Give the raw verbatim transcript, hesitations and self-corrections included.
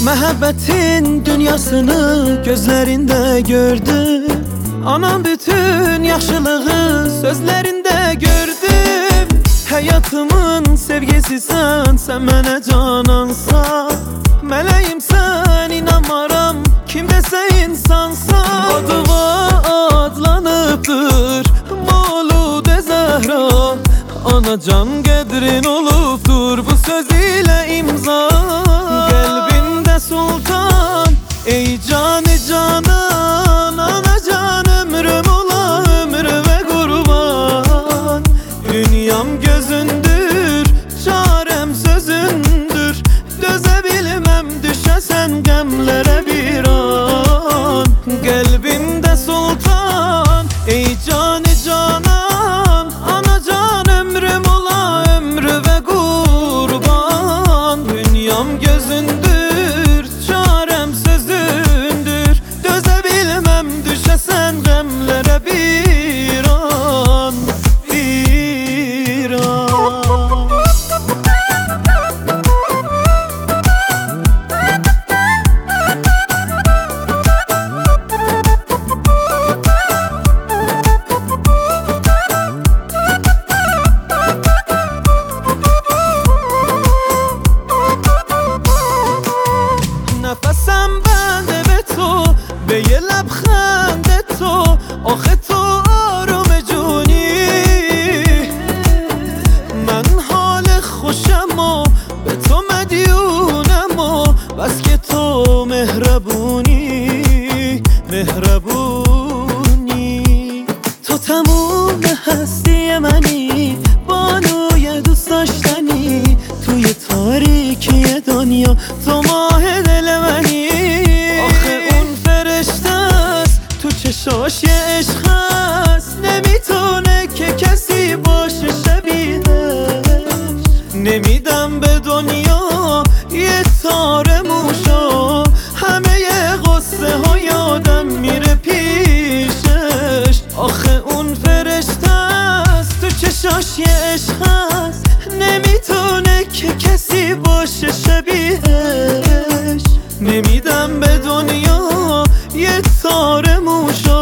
Məhəbbətin dünyasını gözlərində gördüm. Anam bütün yaxşılığı sözlərində gördüm. Həyatımın sevgisisən, sən mənə canansan. Mələyim sən, inanmaram, kim desə insansan. Adıva adlanıbdır Mavlud-i Zəhra. Anacan qədrin olubdur bu söz ilə imza. Qəlbimdə sultan, ey canı canan. Anacan ömrüm ola ömrümə qurban. Dünyam gözündür, çarəm sözündür. Dözə bilməm düşəsən qəmlərə bir an. Qəlbimdə sultan, ey canı canan. Anacan ömrüm ola ömrümə qurban. Dünyam gözündür, çarəm sözündür. Dözə bilməm düşəsən qəmlərə bir an, bir an. نفسم بنده به تو، به یه لبخند تو. آخه تو آروم جونی. من حال خوشم و به تو مدیونم و بس که تو مهربونی، مهربونی. تو تموم هستی منی، بانوی دوست داشتنی. توی تاریکی دنیا تو ماه دل منی. آخه اون فرشته است تو چشاش یه عشق هست. نمیتونه که کسی باشه شبیهش. نمیدم به دنیا یه تار موشا. همه غصه ها یادم میره پیشش. آخه اون فرشته است تو چشاش یه عشق هست. نمیتونه که کسی باشه شبیهش. نمیدم به دنیا یه تار موشا.